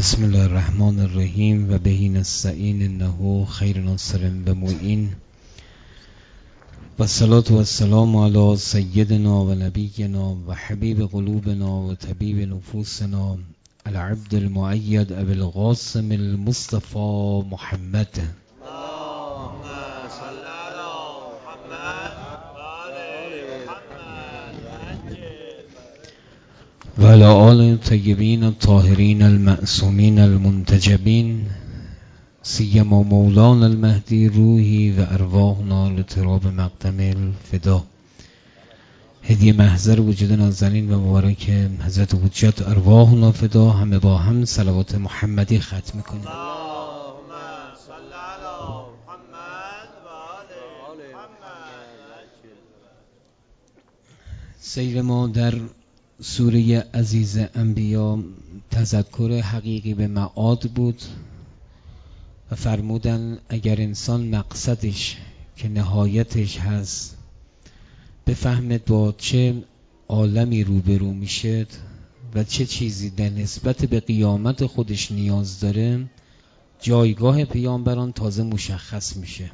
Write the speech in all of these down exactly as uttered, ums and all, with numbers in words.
بسم الله الرحمن الرحیم و بهی نستعین انه خیر ناصر و معین و الصلاة و السلام علی سیدنا و نبینا و حبیب قلوبنا و طبیب نفوسنا العبد المؤید ابی القاسم المصطفى محمد و علی آل الطیبین الطاهرین المعصومین المنتجبین سیما مولانا المهدی روحی و ارواحنا لتراب مقدم الفدا. هدیه محضر وجود نازنین و مبارک حضرت حجت ارواحنا فدا. همه با هم صلوات محمدی ختم کنیم. سیر ما در سوره عزیز انبیا تذکر حقیقی به معاد بود و فرمودن اگر انسان مقصدش که نهایتش هست بفهمد با چه عالمی روبرو میشه و چه چیزی در نسبت به قیامت خودش نیاز داره، جایگاه پیامبران تازه مشخص میشه.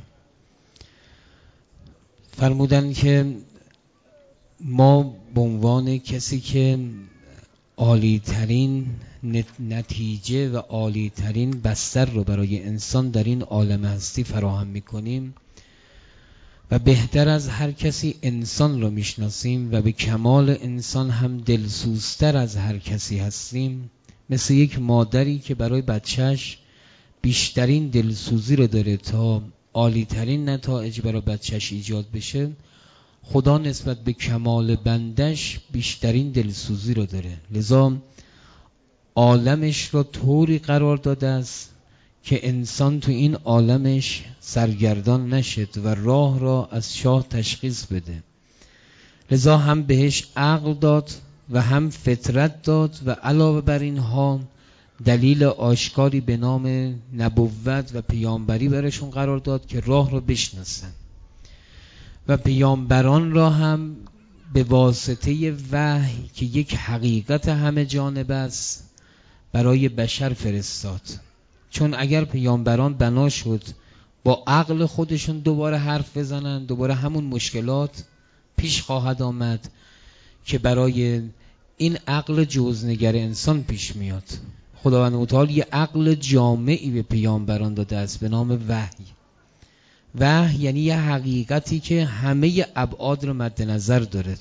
فرمودن که ما به عنوان کسی که عالی ترین نتیجه و عالی ترین بستر رو برای انسان در این عالم هستی فراهم میکنیم و بهتر از هر کسی انسان رو میشناسیم و به کمال انسان هم دلسوزتر از هر کسی هستیم، مثل یک مادری که برای بچهش بیشترین دلسوزی رو داره تا عالی ترین نتایج برای بچهش ایجاد بشه، خدا نسبت به کمال بندش بیشترین دلسوزی رو داره. لذا عالمش را طوری قرار داده است که انسان تو این عالمش سرگردان نشد و راه را از شاه تشخیص بده. لذا هم بهش عقل داد و هم فطرت داد و علاوه بر اینها دلیل آشکاری به نام نبوت و پیامبری برشون قرار داد که راه را بشناسن و پیامبران را هم به واسطه وحی که یک حقیقت همه جانبه است برای بشر فرستاد. چون اگر پیامبران بنا شد با عقل خودشون دوباره حرف بزنن، دوباره همون مشکلات پیش خواهد آمد که برای این عقل جزنگر انسان پیش میاد. خداوند متعال یه عقل جامعی به پیامبران داده است به نام وحی. وحی یعنی یه حقیقتی که همه ابعاد رو مد نظر دارد.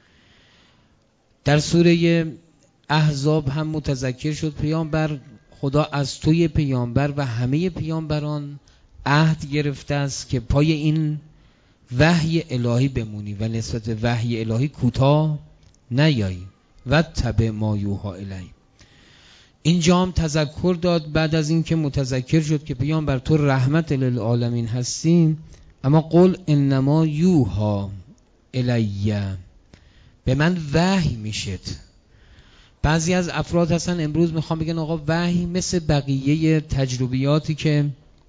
در سوره احزاب هم متذکر شد پیامبر خدا از توی پیامبر و همه پیامبران عهد گرفته است که پای این وحی الهی بمونی و نسبت به وحی الهی کوتاه نیایی و تبع ما یوحی الی. اینجا هم تذکر داد بعد از این که متذکر شد که پیامبر تو رحمت للعالمین هستی، اما قل انما یوحی الی، به من وحی میشد. بعضی از افراد هستن امروز میخوام بگن آقا وحی مثل بقیه تجربیاتی که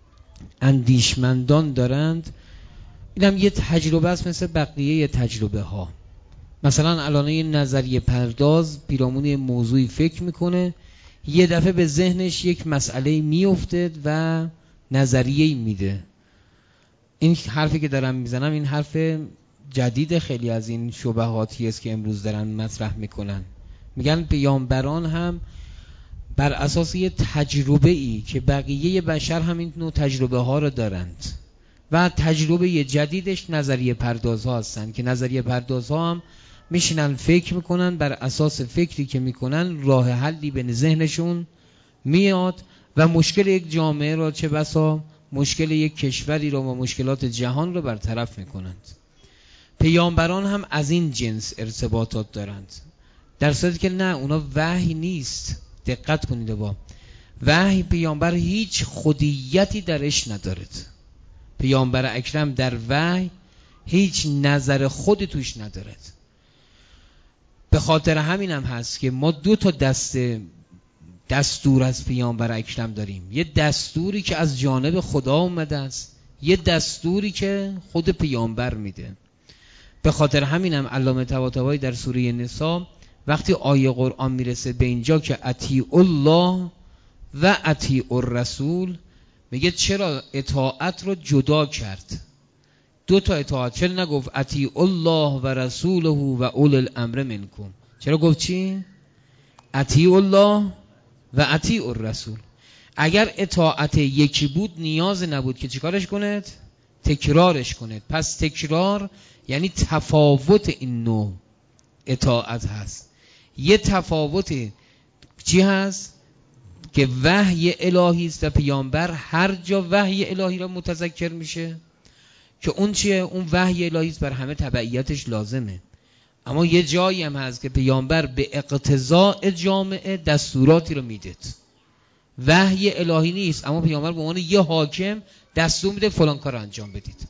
اندیشمندان دارند، اینم یه تجربه است مثل بقیه تجربه ها. مثلا الان یه نظریه پرداز پیرامون موضوعی فکر میکنه، یه دفعه به ذهنش یک مسئله میفته و نظریه میده. این حرفی که دارم میزنم این حرف جدید خیلی از این شبهاتی است که امروز دارن مطرح میکنن. میگن پیامبران هم بر اساس یه تجربه ای که بقیه بشر هم این نوع تجربه ها رو دارند و تجربه جدیدش نظریه پرداز ها هستن که نظریه پرداز ها هم میشینن فکر میکنن، بر اساس فکری که میکنن راه حلی به ذهنشون میاد و مشکل یک جامعه را، چه بسا مشکل یک کشوری را و مشکلات جهان را برطرف میکنند. پیامبران هم از این جنس ارتباطات دارند، در صورتی که نه، اونا وحی نیست. دقت کنید با وحی پیامبر هیچ خودیتی درش ندارد. پیامبر اکرم در وحی هیچ نظر خودی توش ندارد. به خاطر همین هم هست که ما دو تا دست دستور از پیامبر اکرم داریم. یه دستوری که از جانب خدا اومده است، یه دستوری که خود پیامبر میده. به خاطر همین هم علامه طباطبایی در سوره نساء وقتی آیه قرآن میرسه به اینجا که اطیعوا الله و اطیع الرسول، میگه چرا اطاعت رو جدا کرد؟ دو تا اطاعت، چرا نگفت اطیع الله و رسوله و اول الامر منکم؟ چرا گفت چی؟ اطیع الله و اطیع الرسول. اگر اطاعت یکی بود نیاز نبود که چیکارش کنید؟ تکرارش کنید. پس تکرار یعنی تفاوت این نوع اطاعت هست. یه تفاوت چی هست؟ که وحی الهی است و پیامبر هر جا وحی الهی را متذکر میشه که اون چیه؟ اون وحی الهی است، بر همه تبعیتش لازمه. اما یه جایی هم هست که پیامبر به اقتضاء جامعه دستوراتی رو میده، وحی الهی نیست، اما پیامبر به عنوان یه حاکم دستور میده فلان کار انجام بدید.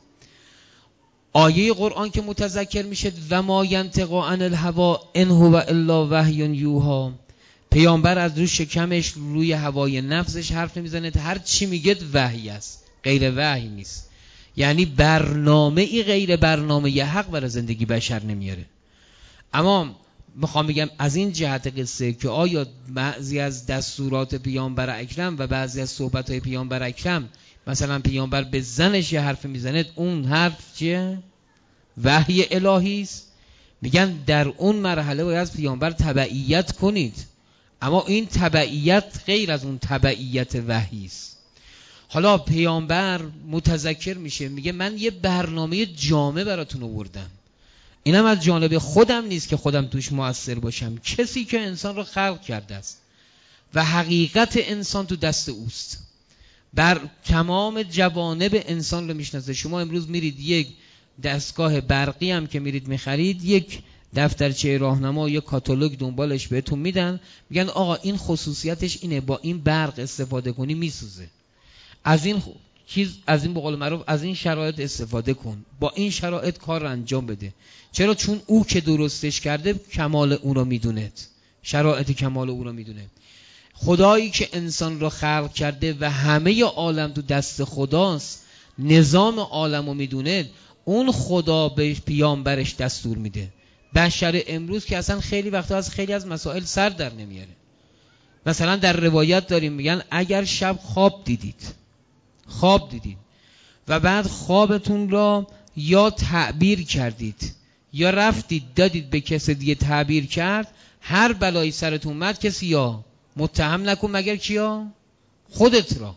آیه قرآن که متذکر میشه و ما ینطق عن الهوی ان هو الا وحی یوحی، پیامبر از روی شکمش روی هوای نفسش حرف نمیزنه، هر چی میگه وحی است، غیر وحی نیست. یعنی برنامه ای غیر برنامه ی حق برای زندگی بشر نمیاره. اما میخوام بگم از این جهت قصه که آیا بعضی از دستورات پیامبر اکرم و بعضی از صحبت‌های پیامبر اکرم، مثلا پیامبر به زنش یه حرف میزنه، اون حرف چیه؟ وحی الهی است. میگن در اون مرحله باید از پیامبر تبعیت کنید، اما این تبعیت غیر از اون تبعیت وحی است. حالا پیامبر متذکر میشه، میگه من یه برنامه جامع براتون آوردم، اینم از جانب خودم نیست که خودم توش مؤثر باشم، کسی که انسان رو خلق کرده است و حقیقت انسان تو دست اوست، بر تمام جوانب انسان رو میشناسه. شما امروز میرید یک دستگاه برقی هم که میرید میخرید، یک دفترچه راهنما یا کاتالوگ دنبالش بهتون میدن، میگن آقا این خصوصیتش اینه، با این برق استفاده کنی میسوزه، از این چیز، از این به قول معروف از این شرایط استفاده کن، با این شرایط کار رو انجام بده. چرا؟ چون او که درستش کرده کمال اون رو میدونه، شرایط کمال اون رو میدونه. خدایی که انسان رو خلق کرده و همه عالم تو دست خداست، نظام عالم رو میدونه، اون خدا به پیامبرش دستور میده. بشر امروز که اصلا خیلی وقتا از خیلی از مسائل سر در نمیاره. مثلا در روایت داریم میگن اگر شب خواب دیدید خواب دیدید و بعد خوابتون را یا تعبیر کردید یا رفتید دادید به کسی دیگه تعبیر کرد، هر بلایی سرتون اومد کسی یا متهم نکن مگر کیا؟ خودت را.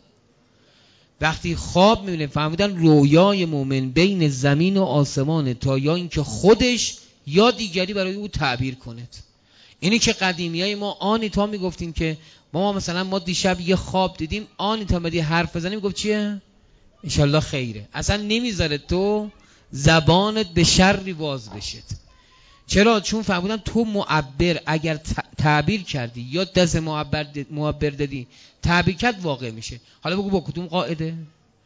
وقتی خواب میبینه، فهمیدن رویای مومن بین زمین و آسمانه تا یا اینکه خودش یا دیگری برای او تعبیر کند. اینی که قدیمیای ما آنی تا میگفتیم که ما مثلا ما دیشب یه خواب دیدیم، آنی تا بدی حرف بزنیم گفت چیه؟ انشالله خیره. اصلا نمیذاره تو زبانت به شری باز بشد. چرا؟ چون فهمیدن تو معبر اگر تعبیر کردی یا دست معبر معبر دادی تعبیر کرد واقع میشه. حالا بگو با کدوم قاعده؟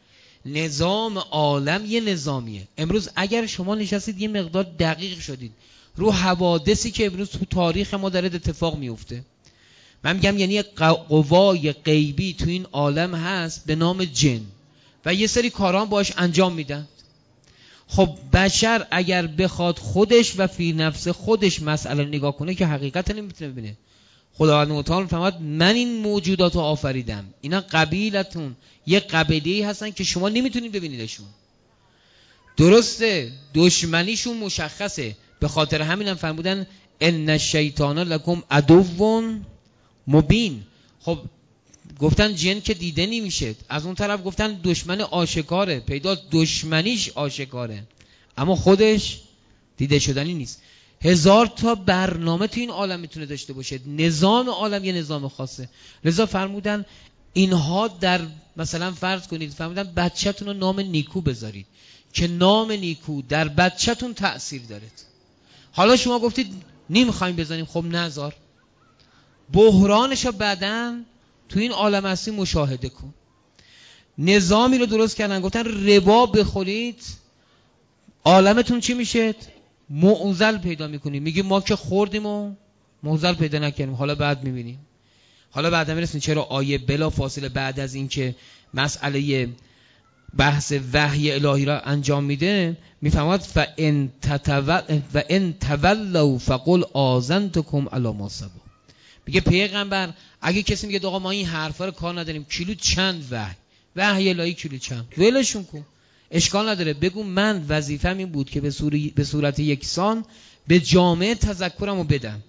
نظام عالم یه نظامیه. امروز اگر شما نشستید یه مقدار دقیق شدید رو حوادثی که امروز تو تاریخ ما داره اتفاق میفته، من میگم یعنی قوای غیبی تو این عالم هست به نام جن و یه سری کاران باش انجام میدن. خب بشر اگر بخواد خودش و فی نفس خودش مسئله نگاه کنه که حقیقت نمیتونه ببینه. خداوند متعال فرمود من این موجودات رو آفریدم، اینا قبیلتون یه قبیله‌ای هستن که شما نمیتونید ببینیدشون. درسته دشمنیشون مشخصه، به خاطر همینم فرمودن ان الشیطان لکم عدو مبین. خب گفتن جن که دیده نمیشه، از اون طرف گفتن دشمن آشکاره، پیدا دشمنیش آشکاره اما خودش دیده شدنی نیست. هزار تا برنامه تو این عالم میتونه داشته باشه، نظام عالم یه نظام خاصه. لذا فرمودن اینها در مثلا فرض کنید فرمودن بچه‌تون رو نام نیکو بذارید که نام نیکو در بچه‌تون تأثیر داره. حالا شما گفتید نمیخوایم بزنیم، خب نذار، بحرانشو بعدن تو این عالم هستی مشاهده کن. نظامی رو درست کردن، گفتن ربا بخورید عالمتون چی میشه؟ معضل پیدا میکنیم. میگیم ما که خوردیم و معضل پیدا نکردیم، حالا بعد میبینیم. حالا بعد میرسیم چرا آیه بلا فاصله بعد از این که مسئله بحث وحی الهی را انجام میده میفهمد فان تتول و ان تولوا فقل آذنتکم علی ما صبر. میگه پیغمبر اگه کسی میگه آقا ما این حرفا رو کار نداریم، کیلو چند وحی وحی الهی کیلو چند، ولشون کن، اشکال نداره. بگو من وظیفه‌م این بود که به صورت به صورت یکسان به جامعه تذکرمو بدم.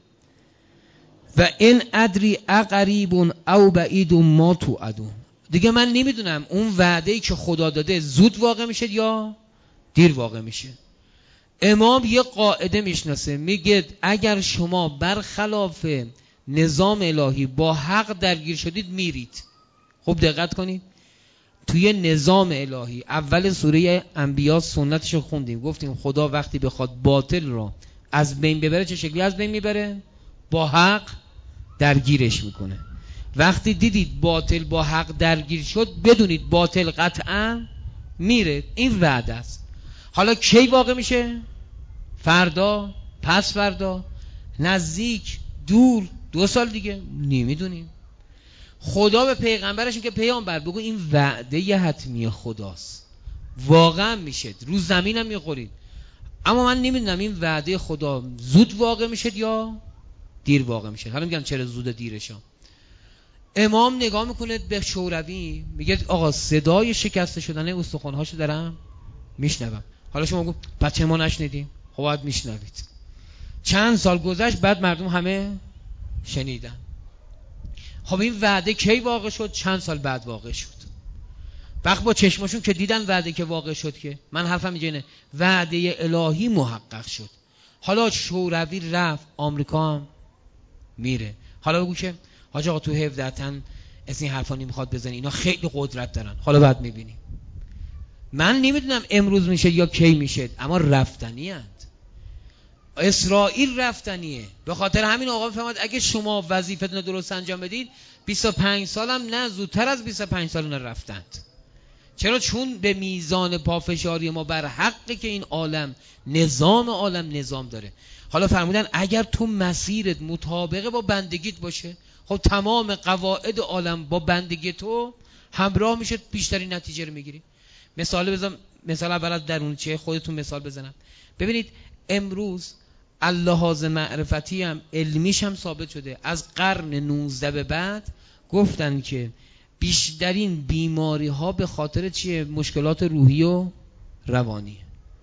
و این ادری اقریب او بعید ما توعدون. دیگه من نمیدونم اون وعده‌ای که خدا داده زود واقع میشه یا دیر واقع میشه. امام یه قاعده میشناسه، میگه اگر شما برخلاف نظام الهی با حق درگیر شدید میرید. خوب دقت کنید، توی نظام الهی اول سوره انبیاء سنتشو خوندیم، گفتیم خدا وقتی بخواد باطل رو از بین ببره چه شکلی از بین میبره؟ با حق درگیرش میکنه. وقتی دیدید باطل با حق درگیر شد بدونید باطل قطعا میره. این وعده است. حالا کی واقع میشه؟ فردا، پس فردا، نزدیک، دور، دو سال دیگه، نمیدونیم. خدا به پیغمبرش میگه پیامبر بگو این وعده یه حتمی خداست، واقعا میشه، رو زمینم میخورید، اما من نمیدونم این وعده خدا زود واقع میشه یا دیر واقع میشه. حالا میگم چرا زود دیرشم. امام نگاه میکنه به شوروی، میگه آقا صدای شکسته شدن استخوان‌هاشو دارم میشنوم. حالا شما بگو بچه ما نشنیدیم، خب باید میشنوید. چند سال گذشت بعد مردم همه شنیدن. خب این وعده کی واقع شد؟ چند سال بعد واقع شد. وقت با چشمشون که دیدن وعده که واقع شد، که من حرفم اینه وعده الهی محقق شد. حالا شوروی رفت، آمریکا هم میره. حالا بگو که حاج آقا تو هفده تن از این حرفا نمیخواد بزنی، اینا خیلی قدرت دارن. حالا بعد میبینیم. من نمیدونم امروز میشه یا کی میشه، اما رفتنی اند. اسرائیل رفتنیه. به خاطر همین آقا میفهمد اگه شما وظیفتون رو درست انجام بدید بیست و پنج سالم نه، زودتر از بیست و پنج سال اونا رفتند. چرا؟ چون به میزان پافشاری ما بر حقی که این عالم، نظام عالم نظام داره. حالا فرمودن اگر تو مسیرت مطابقه با بندگیت باشه، خب تمام قواعد عالم با بندگی تو همراه میشه، بیشترین نتیجه رو میگیری. مثال بزنم، مثال اول از درون چه خودتون مثال بزنم. ببینید امروز اللحاظ معرفتی هم علمیش هم ثابت شده، از قرن نوزده به بعد گفتن که بیشترین بیماری ها به خاطر چیه؟ مشکلات روحی و روانی.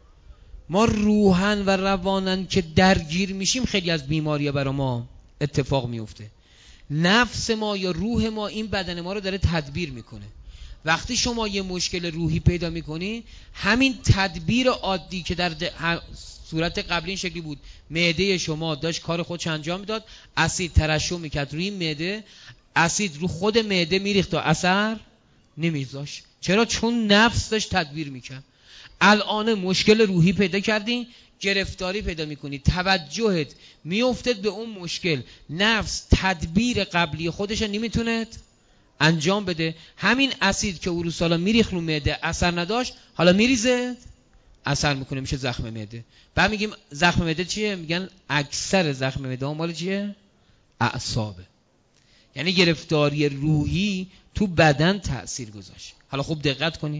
ما روحن و روانن که درگیر میشیم خیلی از بیماری ها برای ما اتفاق میفته. نفس ما یا روح ما این بدن ما رو داره تدبیر میکنه. وقتی شما یه مشکل روحی پیدا میکنی، همین تدبیر عادی که در صورت قبلی این شکلی بود، معده شما داشت کار خودش انجام میداد، اسید ترشح میکرد روی معده، اسید رو خود معده میریخت و اثر نمیذاشت. چرا؟ چون نفس داشت تدبیر میکرد. الان مشکل روحی پیدا کردی، گرفتاری پیدا میکنی، توجهت میافتد به اون مشکل، نفس تدبیر قبلی خودش نمیتونه انجام بده. همین اسید که اون سالا میریخت رو معده اثر نداشت، حالا میریزه اثر میکنه، میشه زخم معده. بعد میگیم زخم معده چیه؟ میگن اکثر زخم معده ها مال چیه؟ اعصابه. یعنی گرفتاری روحی تو بدن تأثیر گذاشت. حالا خوب دقت کنید،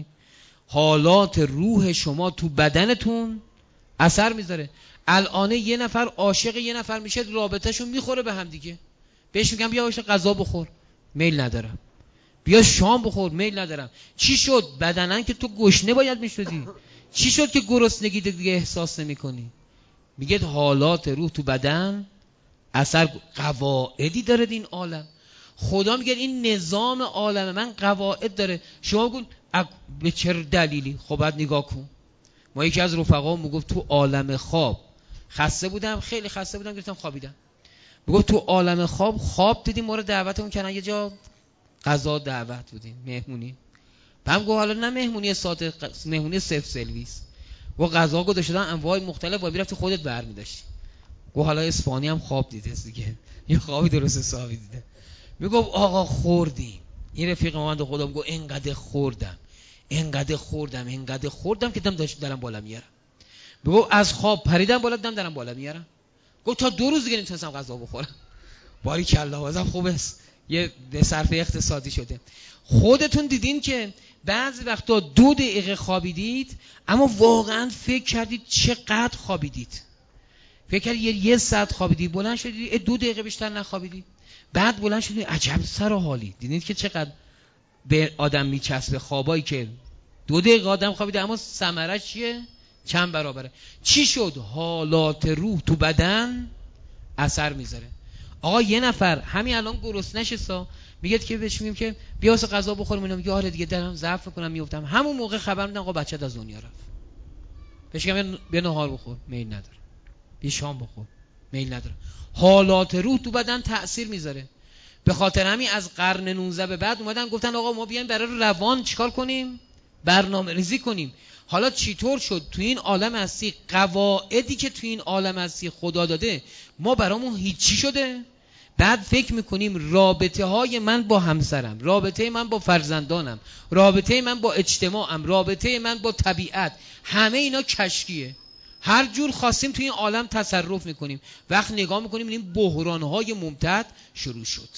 حالات روح شما تو بدنتون اثر میذاره. الان یه نفر عاشق یه نفر میشه، رابطهشون میخوره به هم دیگه، بهش میگم بیا باشه غذا بخور، میل ندارم. بیا شام بخور، میل ندارم. چی شد؟ بدنن که تو گشنه باید میشدی، چی شد که گرسنگی دیگه احساس نمیکنی؟ میگه حالات روح تو بدن اثر. قواعدی داره این عالم. خدا میگه این نظام عالم من قواعد داره. شما بگو به چه دلیلی؟ خب بعد نگاه کن. ما یکی از رفقام میگفت تو عالم خواب خسته بودم، خیلی خسته بودم، گفتم خوابیدم. میگفت تو عالم خواب خواب دیدیم ما رو دعوتمون کردن یه جا غذا دعوت بودیم، مهمونی. بعد گفت حالا نه مهمونی ساده، مهمونی صفر سرویس. و غذا گذاشتن انواع مختلف، و میرفتی خودت برمی‌داشتی. گفت حالا اسپانی هم خواب دیده دیگه، یه خوابی درست حسابی دیده. میگفت آقا خوردیم. این رفیق من بنده خدا میگه اینقدر خوردم، اینقدر خوردم، اینقدر خوردم که دم داشت درم بالا میارم. میگه از خواب پریدم بالا، دم درم بالا میارم. گفت تا دو روز دیگه نمیتونستم غذا بخورم. باری کلا بازم خوبه، یه به صرف اقتصادی شده. خودتون دیدین که بعضی وقتا دو دقیقه خوابیدید اما واقعا فکر کردید چقدر خوابیدید. فکر کردید یه, یه ساعت خوابیدید، بلند شدید دو دقیقه بیشتر نخوابیدید. بعد بلند شدید عجب سر و حالی، دیدید که چقدر به آدم میچسبه خوابایی که دو دقیقه آدم خوابیده اما ثمرش چیه؟ چند برابره. چی شد؟ حالات روح تو بدن اثر میذاره. آقا یه نفر همین الان گرسنه نشسته، میگه که بهش میگیم که بیا واسه غذا بخوریم، اینا میگه آره دیگه دلم ضعف کنم میافتم، همون موقع خبر میدن آقا بچه‌ت از دنیا رفت. بهش میگم بیا نهار بخور، میل نداره. بیا شام بخور، میل نداره. حالات روح تو بدن تأثیر میذاره. به خاطر همین از قرن نوزده به بعد اومدن گفتن آقا ما بیایم برای روان چیکار کنیم؟ برنامه ریزی کنیم. حالا چطور شد تو این عالم هستی قواعدی که تو این عالم هستی خدا داده ما برامون هیچی شده؟ بعد فکر میکنیم رابطه های من با همسرم، رابطه من با فرزندانم، رابطه من با اجتماعم، رابطه من با طبیعت، همه اینا کشکیه. هر جور خواستیم توی این عالم تصرف میکنیم. وقت نگاه میکنیم میبینیم بحرانهای ممتد شروع شد.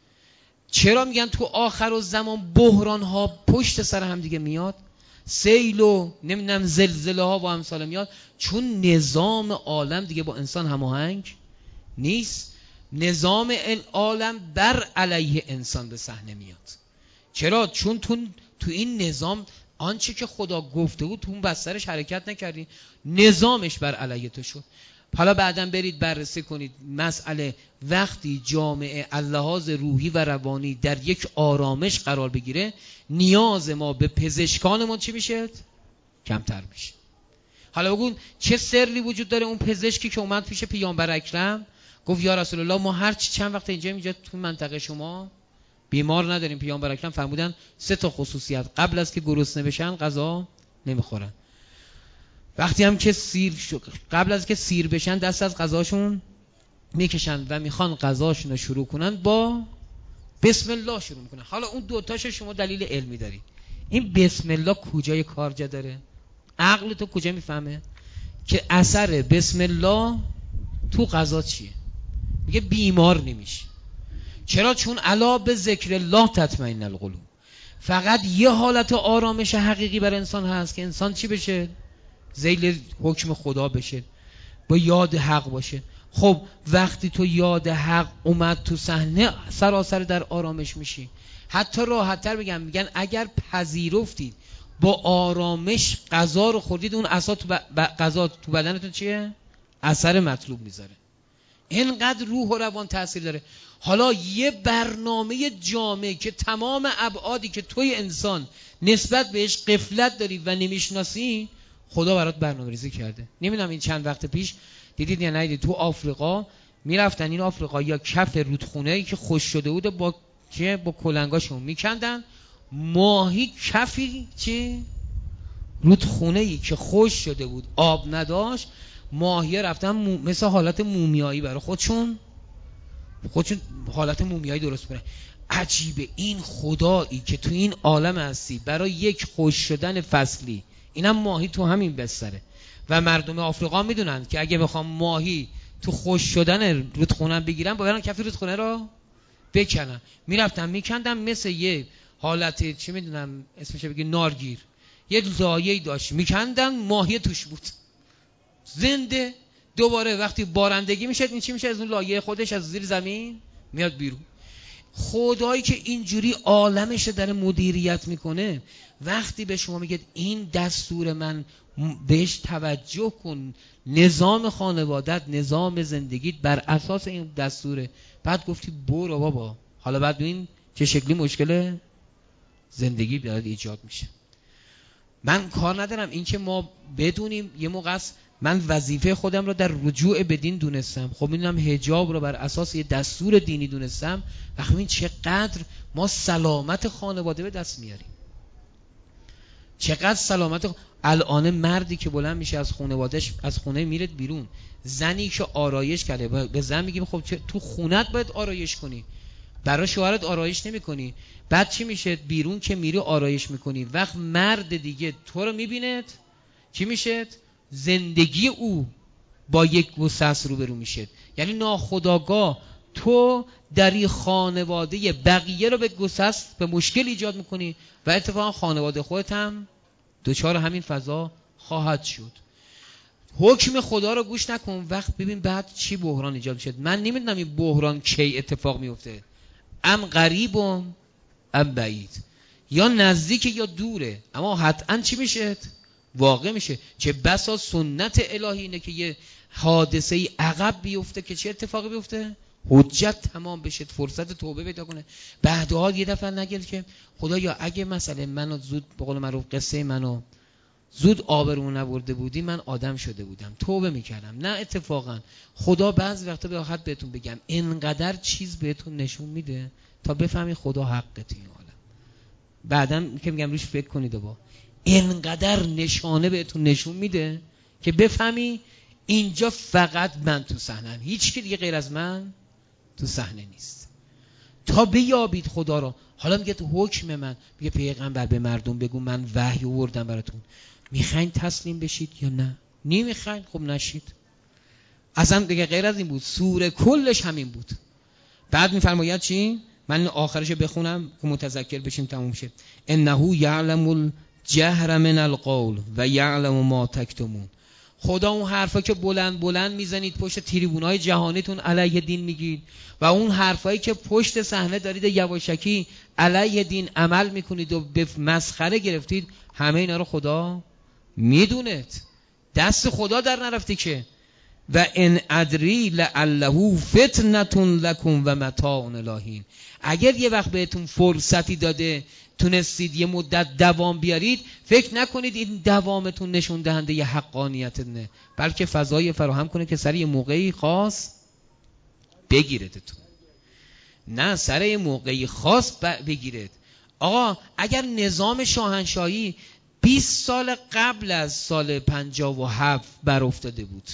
چرا میگن تو آخر الزمان بحرانها پشت سر هم دیگه میاد؟ سیل و نمیدونم زلزله ها و امثال میاد، چون نظام عالم دیگه با انسان هماهنگ نیست. نظام عالم بر علیه انسان به صحنه میاد. چرا؟ چون تو تو این نظام آنچه که خدا گفته بود تو اون بسترش حرکت نکردی، نظامش بر علیه تو شد. حالا بعداً برید بررسی کنید مسئله وقتی جامعه اللحاظ روحی و روانی در یک آرامش قرار بگیره، نیاز ما به پزشکانمون چی میشه؟ کمتر میشه. حالا بگون چه سری وجود داره اون پزشکی که اومد پیش پیامبر اکرم گفت یا رسول الله ما هر چی چند وقت اینجا اینجا تو منطقه شما بیمار نداریم. پیامبر اکرم فرمودن سه تا خصوصیت: قبل از که گرسنه بشن غذا نمیخورن، وقتی هم که سیر شد قبل از که سیر بشن دست از غذاشون میکشن و میخوان غذاشون رو شروع کنن با بسم الله شروع میکنن. حالا اون دوتاشو شما دلیل علمی داری، این بسم الله کجای کارجا داره؟ عقل تو کجا میفهمه که اثر بسم الله تو غذا چیه؟ میگه بیمار نمیشه. چرا؟ چون الا به ذکر الله تطمئن القلوب. فقط یه حالت آرامش حقیقی بر انسان هست که انسان چی بشه؟ ذیل حکم خدا بشه، با یاد حق باشه. خب وقتی تو یاد حق اومد تو صحنه سراسر در آرامش میشی. حتی راحت‌تر بگم، میگن اگر پذیرفتید با آرامش غذا رو خوردید، اون اثر تو ب... غذا تو بدنتون چیه؟ اثر مطلوب میذاره. اینقدر روح و روان تاثیر داره. حالا یه برنامه جامع که تمام ابعادی که توی انسان نسبت بهش غفلت داری و نمیشناسی، خدا برات برنامه‌ریزی کرده. نمیدونم این چند وقت پیش دیدید یا ندیدید، تو آفریقا میرفتن این آفریقایی‌ها کف رودخونه‌ای که خوش شده بود با چه با کلنگاشون میکندن، ماهی کفی چه رودخونه‌ای که خوش شده بود آب نداشت، ماهی‌ها رفتن مو... مثل حالت مومیایی برای خودشون خودشون حالت مومیایی درست کنه. عجیبه این خدایی که تو این عالم هستی برای یک خوش شدن فصلی، اینم ماهی تو همین بستره و مردم آفریقا میدونن که اگه بخوام ماهی تو خوش شدن رودخونه بگیرن باید کف رودخونه رو بکنن. میرفتن میکندن مثل یه حالت چی میدونم اسمش بگی نارگیر، یه لایه‌ای داشت میکندن، ماهی توش بود زنده. دوباره وقتی بارندگی میشه این چی میشه؟ از اون لایه خودش از زیر زمین میاد بیرون. خدایی که اینجوری عالمش داره مدیریت میکنه، وقتی به شما میگه این دستور من بهش توجه کن، نظام خانوادت، نظام زندگیت بر اساس این دستوره، بعد گفتی برو بابا، حالا بعد ببین چه شکلی مشکل زندگی بیاد ایجاد میشه. من کار ندارم این که ما بدونیم یه موقع است من وظیفه خودم رو در رجوع به دین دونستم، خب میدونم حجاب رو بر اساس یه دستور دینی دونستم، و خب این چقدر ما سلامت خانواده به دست میاریم. چقدر سلامت خ... الان مردی که بلند میشه از خانوادهش از خونه میره بیرون، زنی که آرایش کرده به زن میگیم خب تو خونت باید آرایش کنی، برای شوهرت آرایش نمی کنی، بعد چی میشه؟ بیرون که میری آرایش میکنی، وقت مرد دیگه تو رو میبیند چی میشه؟ زندگی او با یک گسست روبرو میشه. یعنی ناخودآگاه تو در این خانواده بقیه رو به گسست به مشکل ایجاد میکنی و اتفاقا خانواده خودت هم دوچار همین فضا خواهد شد. حکم خدا رو گوش نکن. وقت ببین بعد چی بحران ایجاد شد. من نمیدونم این بحران کی اتفاق میفته، ام قریبم ام بعید، یا نزدیک یا دوره، اما حتما چی میشه؟ واقع میشه. چه بسا سنت الهی اینه که یه حادثه ای عقب بیفته که چه اتفاقی بیفته؟ حجت تمام بشه، فرصت توبه پیدا کنه. بعدها یه دفعه نگل که خدایا اگه مثلا منو زود به قول معروف قصه منو زود آبرومو نبرده بودی من آدم شده بودم، توبه میکردم. نه اتفاقا خدا بعضی وقتا به راحت بهتون بگم اینقدر چیز بهتون نشون میده تا بفهمی خدا حقه تو این عالم. بعداً که میگم روش فکر کنید. با اینقدر نشانه بهتون نشون میده که بفهمی اینجا فقط من تو صحنه‌ام، هیچ کی دیگه غیر از من تو صحنه نیست، تا بیابید خدا رو. حالا میگه تو حکم من، میگه پیغمبر به مردم بگو من وحی آوردم براتون، میخواین تسلیم بشید یا نه؟ نمیخواین، خب نشید. اصلا دیگه غیر از این بود، سوره کلش همین بود. بعد میفرماید چی؟ من آخرشو بخونم که متذکر بشیم تموم شه. انه یعلم الجهر من القول و یعلم ما تکتمون. خدا اون حرفا که بلند بلند میزنید پشت تریبونای جهانیتون علیه دین میگید و اون حرفایی که پشت صحنه دارید یواشکی علیه دین عمل میکنید و به مسخره گرفتید، همه اینا رو خدا میدونه. دست خدا در نرفته که. و ان ادری لعله فتنتون لکم و متاع الهین. اگر یه وقت بهتون فرصتی داده تونستید یه مدت دوام بیارید، فکر نکنید این دوامتون نشون دهنده یه حقانیت نه، بلکه فضای فراهم کنه که سر یه موقعی خاص بگیردتون. نه سر یه موقعی خاص بگیرد. آقا اگر نظام شاهنشاهی بیست سال قبل از سال پنجاه و هفت بر افتاده بود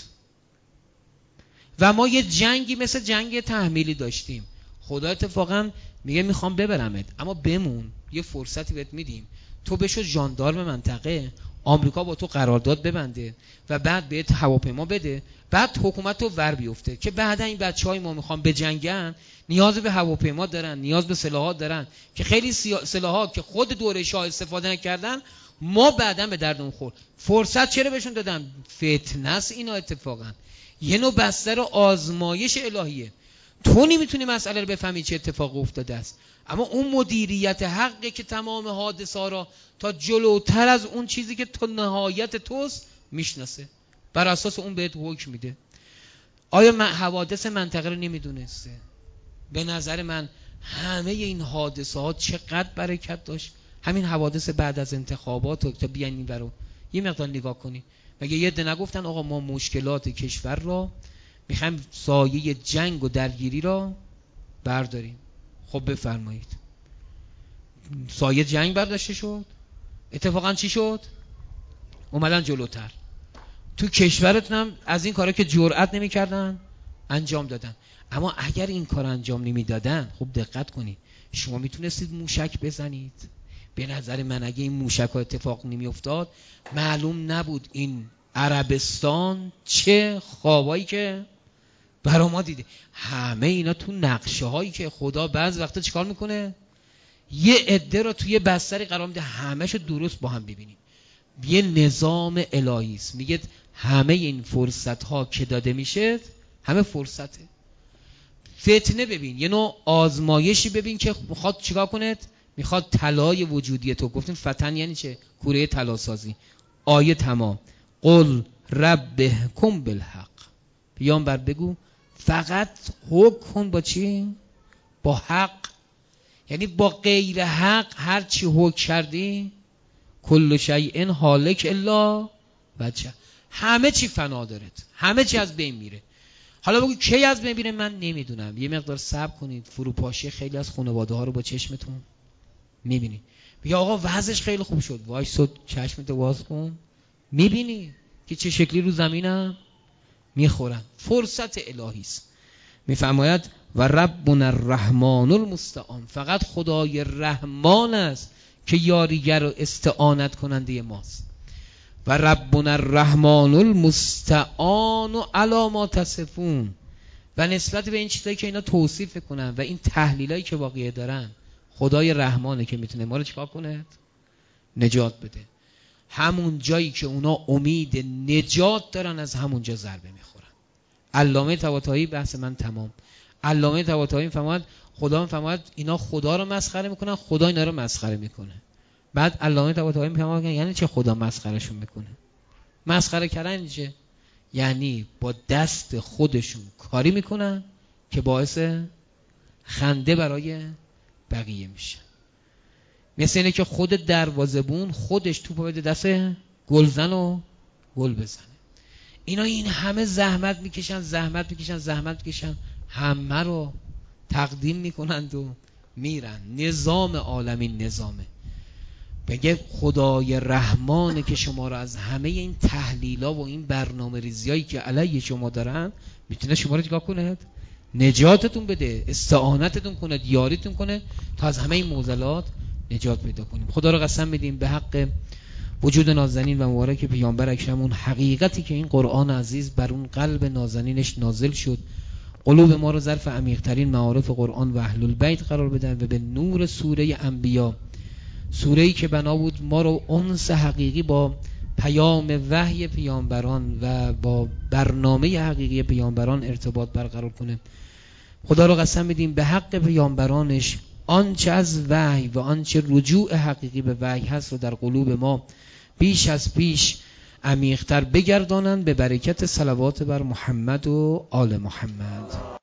و ما یه جنگی مثل جنگ تحمیلی داشتیم، خدا اتفاقا میگه میخوام ببرمت اما بمون، یه فرصتی بهت میدیم، تو بشو ژاندارم منطقه، آمریکا با تو قرارداد ببنده و بعد بهت هواپیما بده، بعد حکومت تو ور بیفته که بعدا این بچهای ما میخوام بجنگن، نیاز به هواپیما دارن، نیاز به سلاحات دارن که خیلی سلاحات که خود دوره شاه استفاده نکردن ما بعدا به دردمون خورد. فرصت چرا بهشون دادن؟ فتنه است اینا. اتفاقا یه نوع بستر آزمایش الهیه. تو نمیتونی مسئله رو بفهمی چه اتفاق افتاده است، اما اون مدیریت حقه که تمام حادثه ها را تا جلوتر از اون چیزی که تو نهایت توست میشناسه، بر اساس اون بهت حکم میده. آیا من حوادث منطقه رو نمیدونسته؟ به نظر من همه این حادثه ها چقدر برکت داشت. همین حوادث بعد از انتخابات رو تا بیاین این برو یه مقدار نگاه کنی. مگه یه ده نگفتن آقا ما مشکلات کشور را میخوایم سایه جنگ و درگیری را برداریم؟ خب بفرمایید. سایه جنگ برداشته شد، اتفاقا چی شد؟ اومدن جلوتر. تو کشورتون هم از این کارا که جرئت نمی‌کردن انجام دادن. اما اگر این کار انجام نمیدادن، خب دقت کنید، شما میتونستید موشک بزنید. به نظر من اگه این موشک ها اتفاق نمیافتاد معلوم نبود این عربستان چه خوابایی که برا ما دیده. همه اینا تو نقشه هایی که خدا بعض وقتا چیکار میکنه؟ یه عده رو توی بستری قرار میده همه‌شو درست با هم ببینیم. یه نظام الهی است. میگه همه این فرصت ها که داده میشه همه فرصته. فتنه ببین، یه نوع آزمایشی ببین که میخواد چیکار کنه؟ میخواد طلای وجودی تو. گفتیم فتن یعنی چه؟ کوره طلا سازی. آیه تمام. قل ربکم بالحق. پیامبر بگو فقط حکم کن با چی؟ با حق. یعنی با غیر حق هر چی حکم کردی کل شیء هالک الا وجهه، همه چی فنا دارد، همه چی از بین میره. حالا بگو کی از بین میره؟ من نمیدونم. یه مقدار صبر کنید، فروپاشی خیلی از خانواده ها رو با چشمتون میبینی. میگه آقا وضعش خیلی خوب شد، وایس چشمتو باز کن میبینی که چه شکلی رو زمینم میخورن. فرصت الهی است. میفرماید و ربنا الرحمن المستعان. فقط خدای رحمان است که یاریگر و استعانت کننده ماست. و ربنا الرحمن المستعان و علی ما تصفون. و نسبت به این چیزایی که اینا توصیف کنن و این تحلیلایی که واقعی دارن، خدای رحمانه که میتونه ما رو چیکار کنه؟ نجات بده. همون جایی که اونا امید نجات دارن از همون جا ضربه میخورن. علامه طباطبایی بحث من تمام. علامه طباطبایی میفهمد خدا میفهمد اینا خدا رو مسخره میکنن، خدا اینا رو مسخره میکنه. بعد علامه طباطبایی میفهمد یعنی چه خدا مسخرهشون میکنه؟ مسخره کردن چه؟ یعنی با دست خودشون کاری میکنن که باعث خنده برای بقیه میشه. مثل اینه که خود دروازه‌بون خودش توپ بده دست گلزن و گل بزنه. اینا این همه زحمت میکشن زحمت میکشن زحمت میکشن همه رو تقدیم میکنند و میرن. نظام عالمی نظامه. بگه خدای رحمانه که شما رو از همه این تحلیلا و این برنامه ریزیایی که علیه شما دارن میتونه شما رو چیکار کنه؟ نجاتتون بده، استعانتتون کنه، دیاریتون کنه تا از همه این معضلات نجات پیدا کنیم. خدا رو قسم میدیم به حق وجود نازنین و مبارک پیامبر اکرم، اون حقیقتی که این قرآن عزیز بر اون قلب نازنینش نازل شد، قلوب ما رو ظرف عمیق‌ترین معارف قرآن و اهل البیت قرار بدن و به نور سوره انبیا، سوره‌ای که بنا بود ما رو انس حقیقی با پیام وحی پیامبران و با برنامه حقیقی پیامبران ارتباط برقرار کنه. خدا رو قسم میدیم به حق پیامبرانش آنچه از وحی و آنچه رجوع حقیقی به وحی هست رو در قلوب ما بیش از پیش عمیق‌تر بگردانند به برکت صلوات بر محمد و آل محمد.